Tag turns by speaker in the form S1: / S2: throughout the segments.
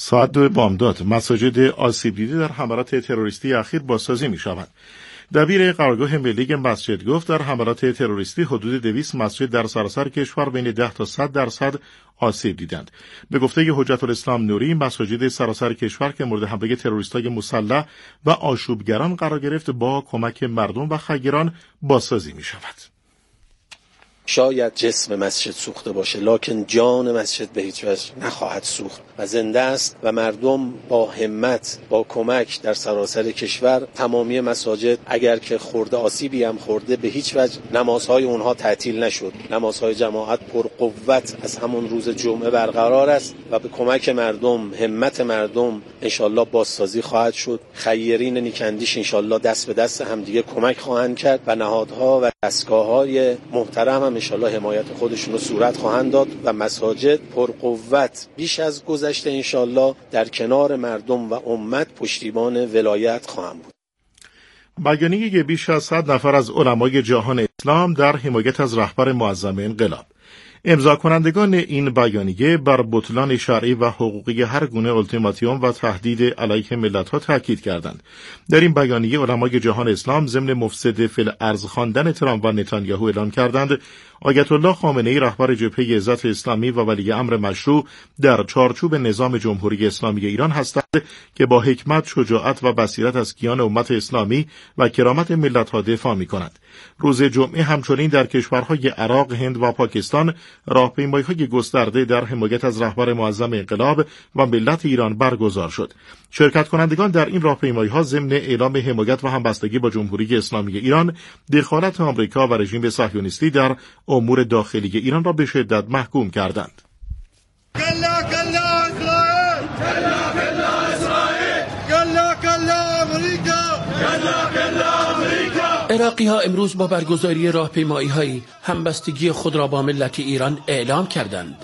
S1: ساعت 2 بامداد مساجد آسیب دیده در حملات تروریستی اخیر بازسازی می شوند. دبیر قرارگاه ملی مسجد گفت در حملات تروریستی حدود 200 مسجد در سراسر کشور بین 10 تا 100% آسیب دیدند. به گفته حجت الاسلام نوری، مساجد سراسر کشور که مورد حمله تروریستای مسلح و آشوبگران قرار گرفت با کمک مردم و خیران بازسازی می شود.
S2: شاید جسم مسجد سوخته باشه، لکن جان مسجد به هیچ وجه نخواهد سوخت و زنده است و مردم با همت، با کمک در سراسر کشور تمامی مساجد اگر که خورده آسیبی هم خورده به هیچ وجه نمازهای اونها تعطیل نشد. نمازهای جماعت پرقوت از همون روز جمعه برقرار است و به کمک مردم، همت مردم انشالله بازسازی خواهد شد. خیرین نیکندیش انشالله دست به دست همدیگه کمک خواهند کرد و نهادها و دستگاه‌های محترم هم انشالله حمایت خودشون رو صورت خواهند داد و مساجد پرقوت بیش از گذشته انشالله در کنار مردم و امت پشتیبان ولایت خواهند بود.
S1: بیانیه بیش از 100 نفر از علمای جهان اسلام در حمایت از رهبر معظم انقلاب. امضا کنندگان این بیانیه بر بطلان شرعی و حقوقی هر گونه التیماتوم و تهدید علیه ملت‌ها تاکید کردند. در این بیانیه علمای جهان اسلام ضمن مفسد فی الارض خواندن ترامپ و نتانیاهو اعلام کردند آیت الله خامنه‌ای رهبر جبهه عزت اسلامی و ولی امر مشروع در چارچوب نظام جمهوری اسلامی ایران هستند که با حکمت، شجاعت و بصیرت از کیان امت اسلامی و کرامت ملت‌ها دفاع می‌کنند. روز جمعه همچنین در کشورهای عراق، هند و پاکستان راهپیمایی‌های گسترده در حمایت از رهبر معظم انقلاب و ملت ایران برگزار شد. شرکت کنندگان در این راهپیمایی‌ها ضمن اعلام حمایت و همبستگی با جمهوری اسلامی ایران، دخالت آمریکا و رژیم صهیونیستی در امور داخلی ایران را به شدت محکوم کردند.
S3: عراقی‌ها امروز با برگزاری راهپیمایی‌های همبستگی خود را با ملت ایران اعلام کردند.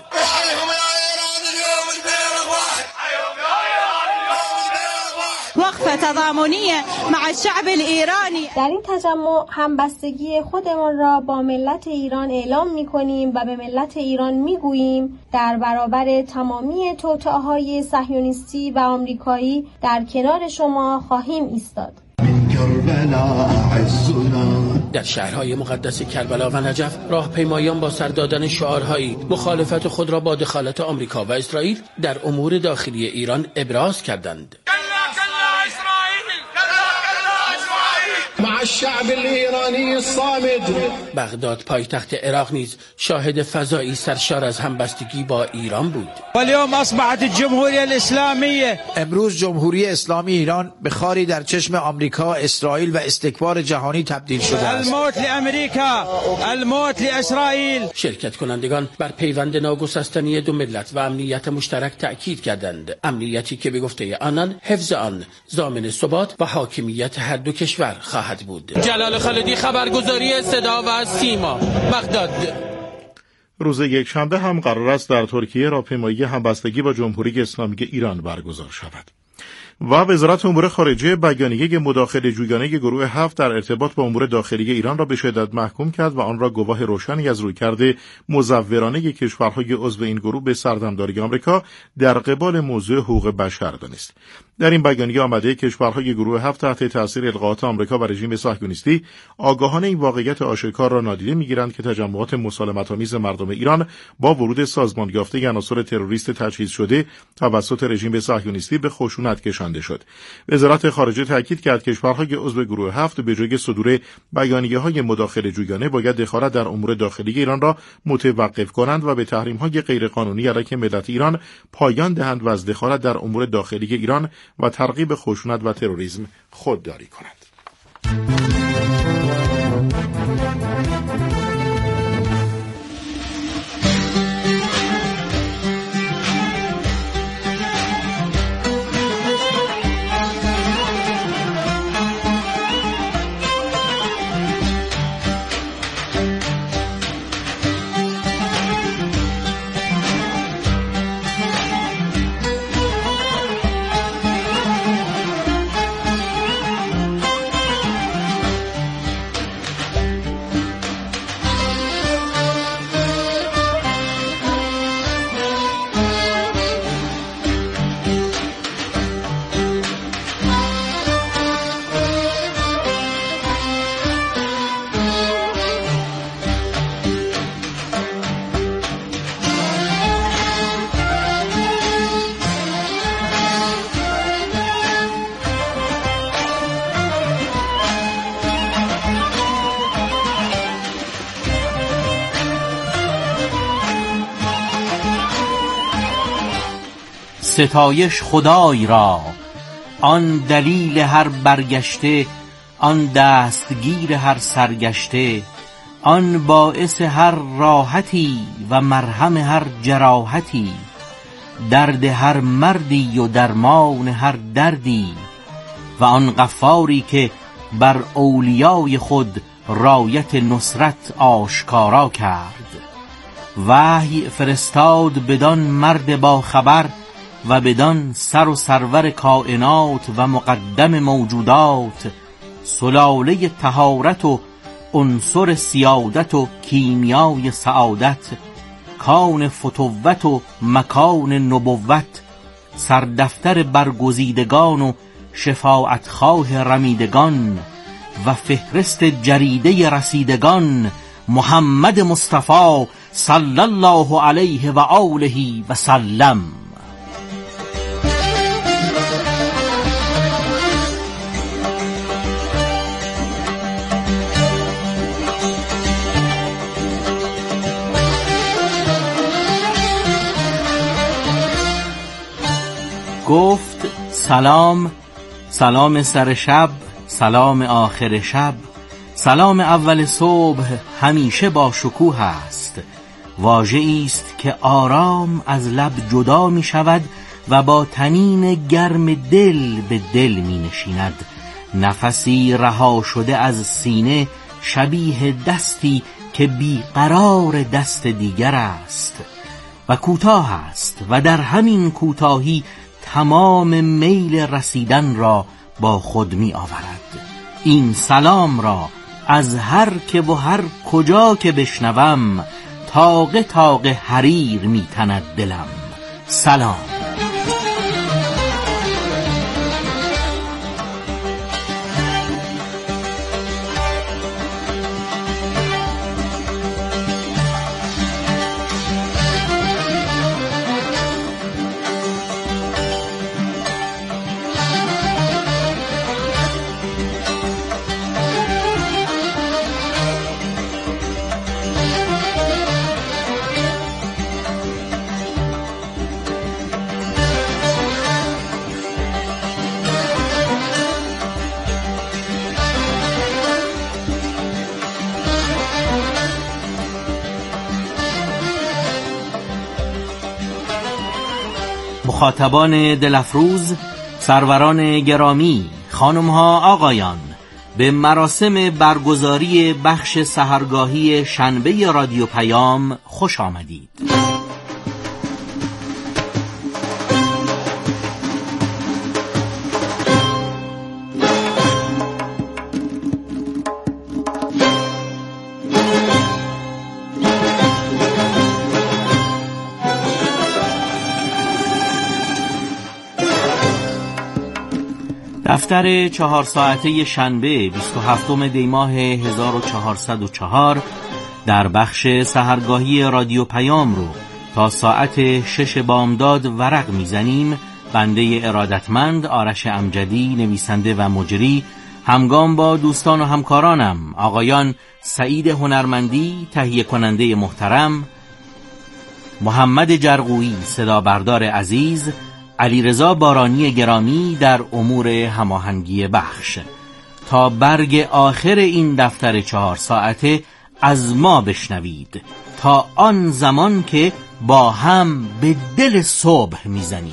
S4: وقفه تضامنی مع الشعب الایرانی. در این تجمع همبستگی خودمان را با ملت ایران اعلام می‌کنیم و به ملت ایران می‌گوییم در برابر تمامی توطئه‌های صهیونیستی و آمریکایی در کنار شما خواهیم ایستاد.
S3: در شهرهای مقدس کربلا و نجف راهپیمایان با سر دادن شعارهایی مخالفت خود را با دخالت آمریکا و اسرائیل در امور داخلی ایران ابراز کردند.
S5: مع الشعب الإيراني الصامد.
S3: بغداد پایتخت عراق نیز شاهد فضایی سرشار از همبستگی با ایران بود.
S6: واليوم اصبحت الجمهوریه الاسلامیه.
S7: امروز جمهوری اسلامی ایران به خاری در چشم آمریکا، اسرائیل و استکبار جهانی تبدیل شده است.
S6: الموت لامریکا، الموت لاسرائیل.
S3: شرکت کنندگان بر پیوند ناگسستنی دو ملت و امنیت مشترک تأکید کردند. امنیتی که به گفته آنان حفظ آن ضامن ثبات و حاکمیت هر دو کشور خواهد بود.
S8: جلال خالدی، خبرگزاری صدا و سیما، بغداد.
S1: روز یکشنبه هم قرار است در ترکیه راهپیمایی همبستگی با جمهوری اسلامی ایران برگزار شود. و وزارت امور خارجه بیانیه مداخله جویانه گروه 7 در ارتباط با امور داخلی ایران را به شدت محکوم کرد و آن را گواه روشنی از رویکرد مزورانه کشورهای عضو این گروه به سردمداری آمریکا در قبال موضوع حقوق بشر دانست. در این بیانیه آمده کشورهای گروه 7 تحت تاثیر القاءات آمریکا و رژیم صهیونیستی آگاهانه این واقعیت آشکار را نادیده می‌گیرند که تجمعات مسالمت‌آمیز مردم ایران با ورود سازمان یافته عناصر تروریست تجهیز شده توسط رژیم صهیونیستی به خشونت کشانده شد. وزارت خارجه تاکید کرد کشورهای عضو گروه 7 به جای صدور بیانیه‌های مداخله جویانه باید دخالت در امور داخلی ایران را متوقف کنند و به تحریم‌های غیرقانونی علیه ملت ایران پایان دهند و از دخالت در امور داخلی ایران و ترغیب خشونت و تروریسم خودداری کنند.
S9: ستایش خدای را، آن دلیل هر برگشته، آن دستگیر هر سرگشته، آن باعث هر راحتی و مرهم هر جراحتی، درد هر مردی و درمان هر دردی، و آن غفاری که بر اولیای خود رایت نصرت آشکارا کرد. وحی فرستاد بدان مرد با خبر و بدان سر و سرور کائنات و مقدم موجودات، سلاله طهارت و عنصر سیادت و کیمیای سعادت، کان فتوت و مکان نبوت، سردفتر برگزیدگان و شفاعتخواه رمیدگان و فهرست جریده رسیدگان، محمد مصطفی صلی الله علیه و آله و سلم. گفت سلام، سلام سر شب، سلام آخر شب، سلام اول صبح همیشه با شکوه است. واژه‌ای است که آرام از لب جدا می شود و با طنین گرم دل به دل می نشیند. نفسی رها شده از سینه، شبیه دستی که بیقرار دست دیگر است و کوتاه است و در همین کوتاهی تمام میل رسیدن را با خود می آورد. این سلام را از هر که و هر کجا که بشنوم، تاقه تاقه حریر می تند دلم. سلام. مخاطبان دلفروز، سروران گرامی، خانم‌ها، آقایان، به مراسم برگزاری بخش سحرگاهی شنبه رادیو پیام خوش آمدید. دفتر 4 ساعته شنبه 27 دی ماه 1404 در بخش سحرگاهی رادیو پیام رو تا ساعت 6 بامداد ورق میزنیم. بنده ارادتمند آرش امجدی، نویسنده و مجری، همگام با دوستان و همکارانم آقایان سعید هنرمندی تهیه کننده محترم، محمد جرقویی صدا بردار عزیز، علیرضا بارانی گرامی در امور هماهنگی بخش، تا برگ آخر این دفتر 4 ساعته از ما بشنوید تا آن زمان که با هم به دل صبح میزنیم.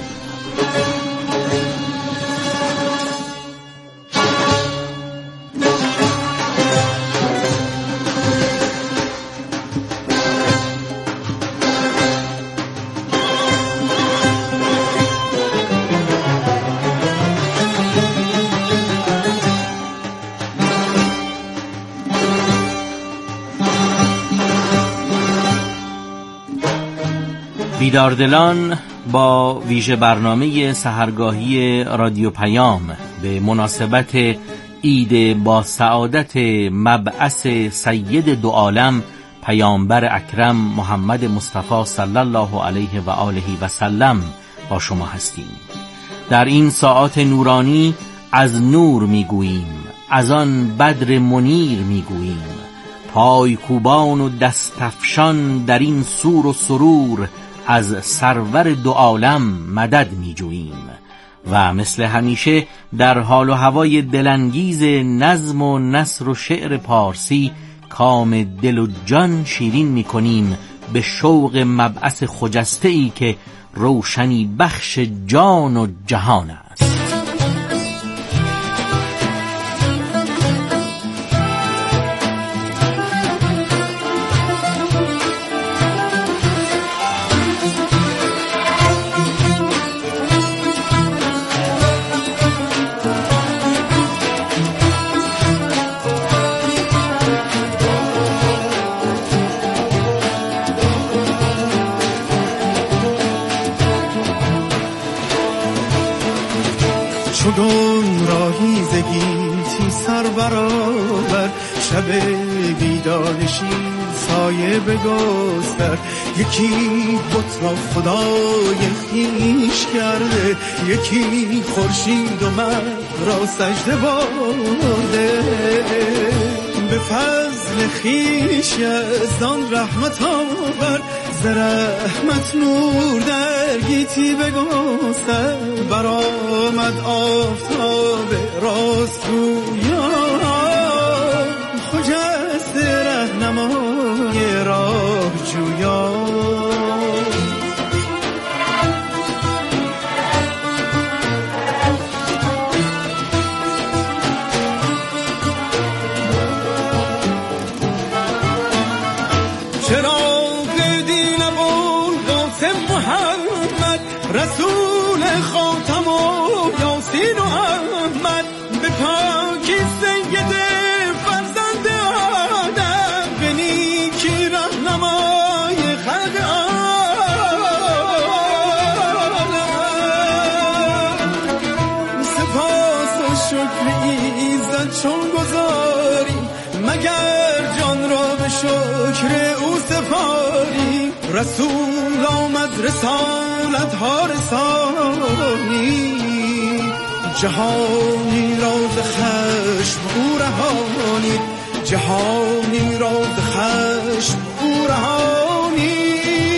S9: بیداردلان با ویژه برنامه سحرگاهی رادیو پیام به مناسبت عید با سعادت مبعث سید دو عالم پیامبر اکرم محمد مصطفی صلی الله علیه و آله و سلم با شما هستیم. در این ساعات نورانی از نور میگوییم، از آن بدر منیر میگوییم. پای کوبان و دستفشان در این سور و سرور، از سرور دو عالم مدد می جوییم و مثل همیشه در حال و هوای دلانگیز نظم و نثر و شعر پارسی کام دل و جان شیرین می کنیم به شوق مبعث خجسته‌ای که روشنی بخش جان و جهان است.
S10: چون راهی زگیتی سر برآور، شب بیدارشی سایه بگستر. یکی بت را خدای خویش کرده، یکی خورشید و مه را سجده برده. به فضل خویش یزدان رحمت آورد، ز رحمت نور در گیتی بگستر. برآمد آفتاب راستگویان، خجسته رهنمای راه جویان. رسول خاتم و یاسین و احمد، به پاکی سید فرزند آدم، به نیکی رهنمای خلق عالم. سپاس و شکر ایزد چون گذاری، مگر جان را به شکر او سپاری. رسول آمد رسالت ها رسانی، جهانی را ز خشم او رهانی. جهانی را ز خشم او رهانی.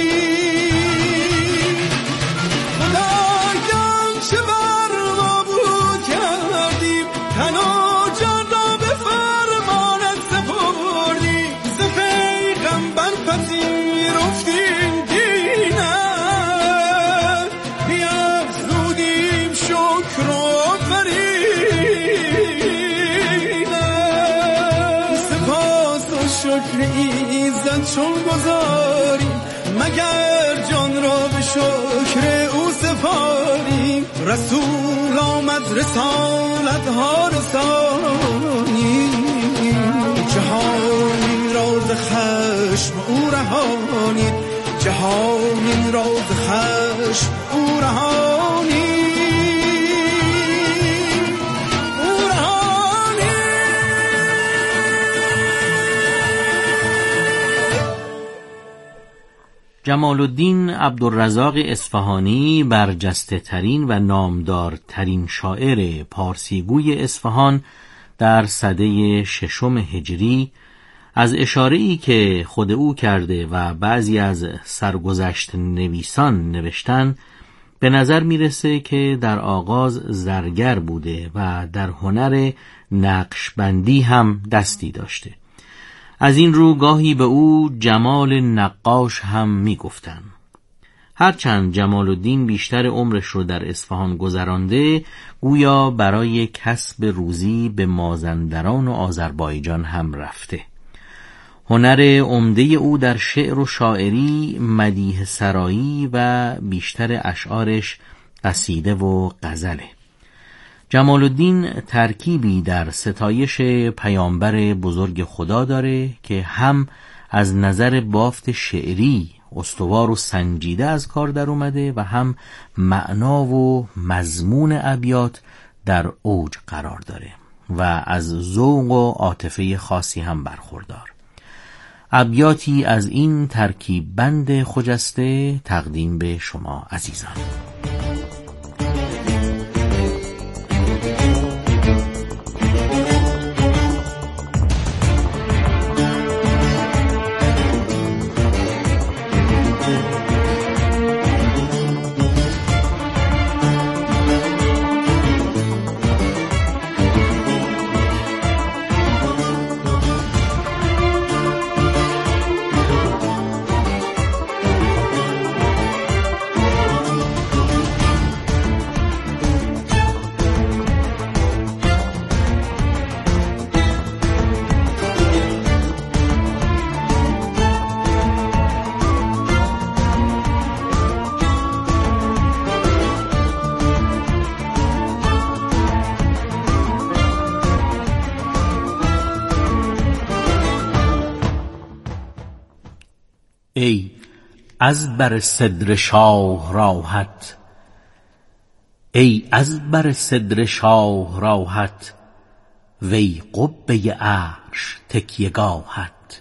S10: خدایان چه بر ما بود کردیم، تن و جان را به فرمانت سپردیم. ز پیغمبر پذیرفتیم دینت، بیفزودیم شکر و آفرینت. سپاس و شکر ایزد چون گذاریم، مگر جان را به شکر او سپاریم. رسول آمد رسالت ها رسانی، جهانی را ز خشم او رهانی. جهانی را ز خشم او رهانی.
S9: جمال الدین عبدالرزاق اصفهانی، برجسته ترین و نامدارترین شاعر پارسیگوی اصفهان در سده 6 هجری، از اشاره‌ای که خود او کرده و بعضی از سرگذشت نویسان نوشتن به نظر میرسه که در آغاز زرگر بوده و در هنر نقشبندی هم دستی داشته. از این رو گاهی به او جمال نقاش هم میگفتن. هرچند جمال الدین بیشتر عمرش رو در اصفهان گذرانده، گویا برای کسب روزی به مازندران و آذربایجان هم رفته. هنر عمده او در شعر و شاعری مدیح سرایی و بیشتر اشعارش قصیده و غزله. جمال الدین ترکیبی در ستایش پیامبر بزرگ خدا داره که هم از نظر بافت شعری استوار و سنجیده از کار در اومده و هم معنا و مضمون ابیات در اوج قرار داره و از ذوق و عاطفه خاصی هم برخوردار. ابیاتی از این ترکیب بند خجسته تقدیم به شما عزیزان. از بر صدر شاه راحت، ای از بر صدر شاه راحت، وی قبه عرش تکیهگاهت.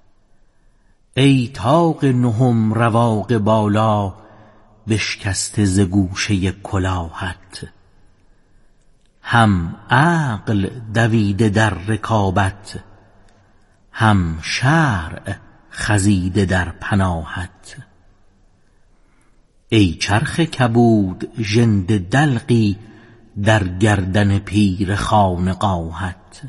S9: ای طاق نهم رواق بالا، بشکسته ز گوشه کلاهت. هم عقل دویده در رکابت، هم شرع خزیده در پناهت. ای چرخ کبود ژنده دلقی، در گردن پیر خانقاهت.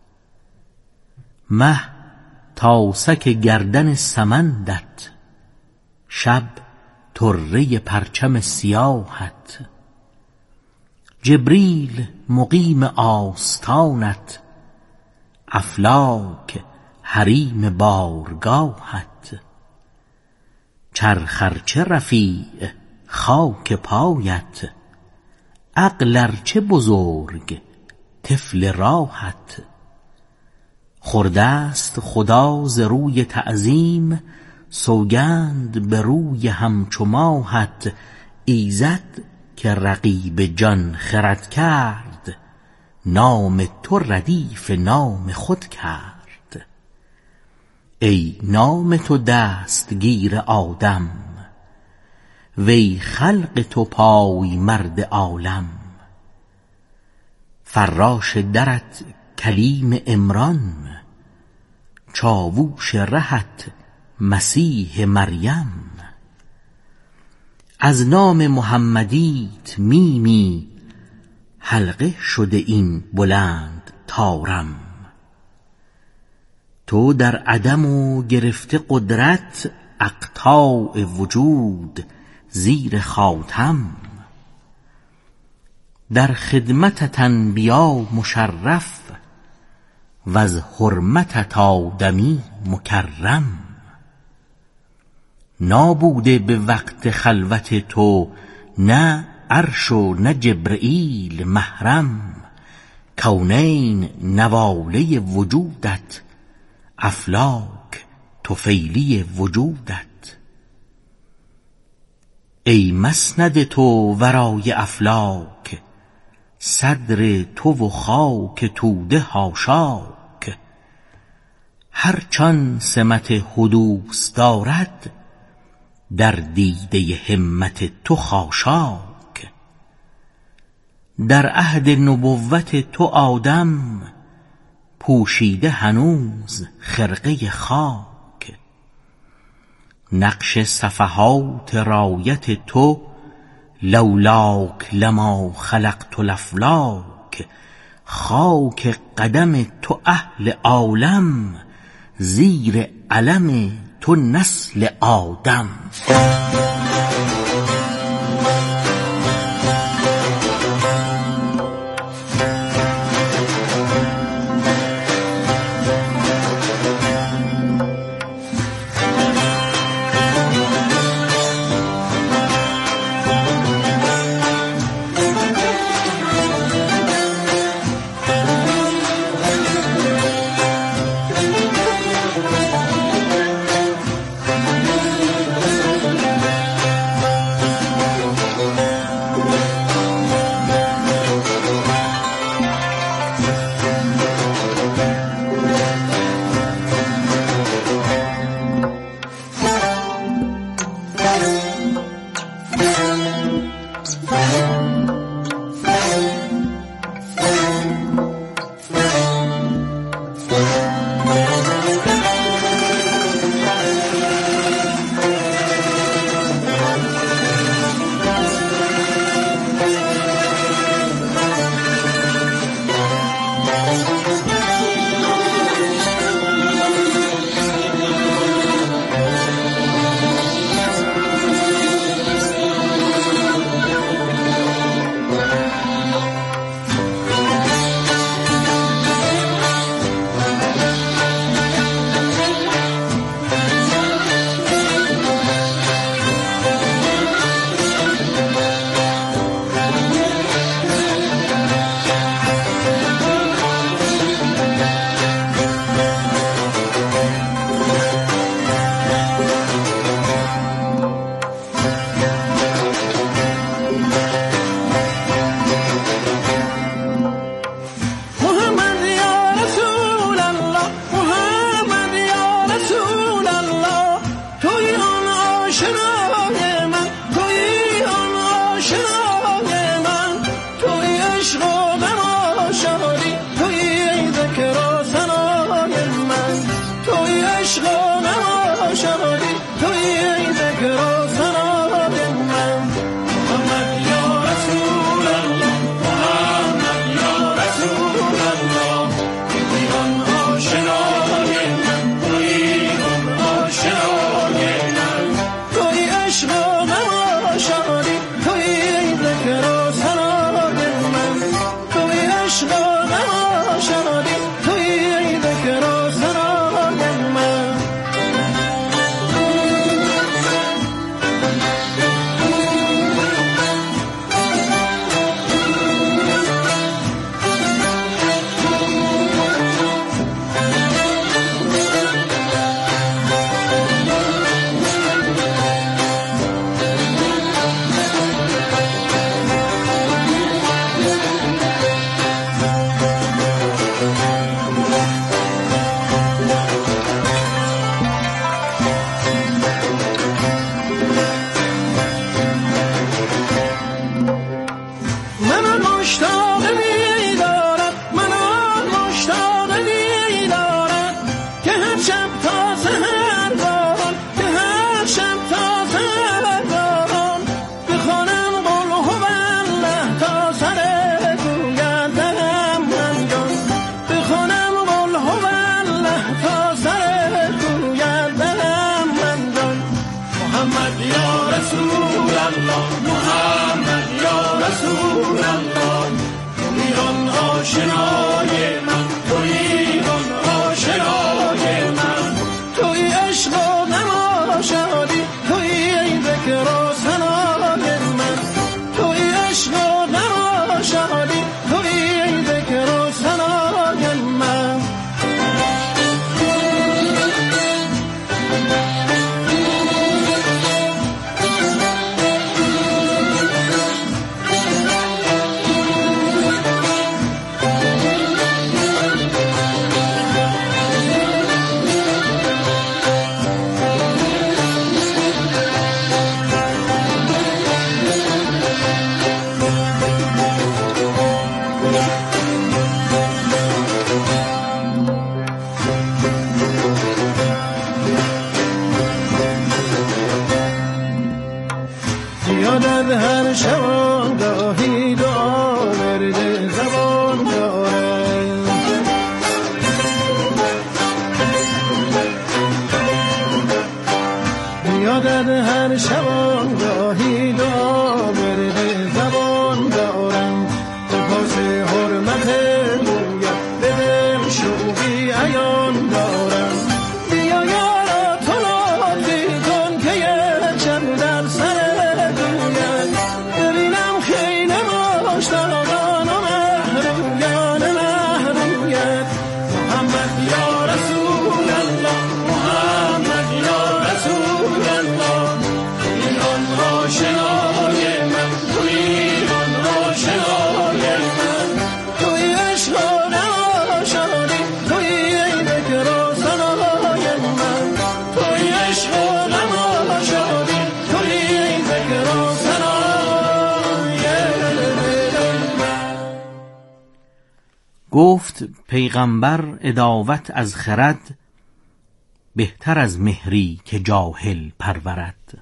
S9: مه تاسک گردن سمندت، شب طره پرچم سیاهت. جبریل مقیم آستانت، افلاک حریم بارگاهت. چرخ ارچه رفیع خاک پایت، عقل ارچه بزرگ طفل راهت. خورده است خدا ز روی تعظیم، سوگند به روی همچو ماهت. ایزد که رقیب جان خرد کرد، نام تو ردیف نام خود کرد. ای نام تو دستگیر آدم، وی خلق تو پای مرد عالم. فراش درت کلیم عمران، چاووش رهت مسیح مریم. از نام محمدیت میمی، حلقه شده این بلند طارم. تو در عدم و گرفته قدرت، اقطاع وجود زیر خاتم. در خدمتت انبیا مشرف، وز حرمتت آدمی مکرم. نابوده به وقت خلوت تو، نه عرش و نه جبرئیل محرم. کونین نواله وجودت، افلاک طفیلی وجودت. ای مسند تو ورای افلاک، صدر تو و خاک توده حاشاک. هرچان سمت حدوث دارد، در دیده همت تو خاشاک. در عهد نبوت تو آدم، پوشیده هنوز خرقه خاک. نقش صفحات رایت تو، لولاک لما خلقت الافلاک. خاک قدم تو اهل عالم، زیر علم تو نسل آدم. گفت پیغمبر عداوت از خرد، بهتر از مهری که جاهل پرورد.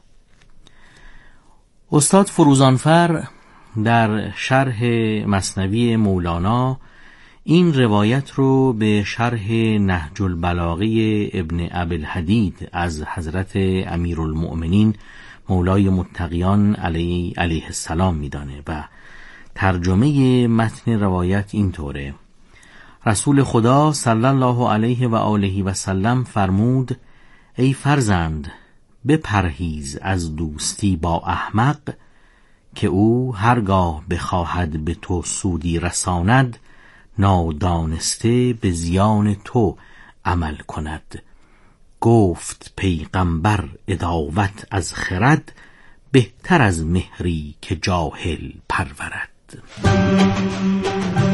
S9: استاد فروزانفر در شرح مثنوی مولانا این روایت رو به شرح نهج البلاغه ابن ابوالحدید از حضرت امیرالمؤمنین مولای متقیان علیه السلام میدانه و ترجمه متن روایت این طوره: رسول خدا صلی الله علیه و آله و سلم فرمود: ای فرزند، بپرهیز از دوستی با احمق، که او هرگاه بخواهد به تو سودی رساند، نادانسته به زیان تو عمل کند. گفت پیغمبر عداوت از خرد، بهتر از مهری که جاهل پرورد.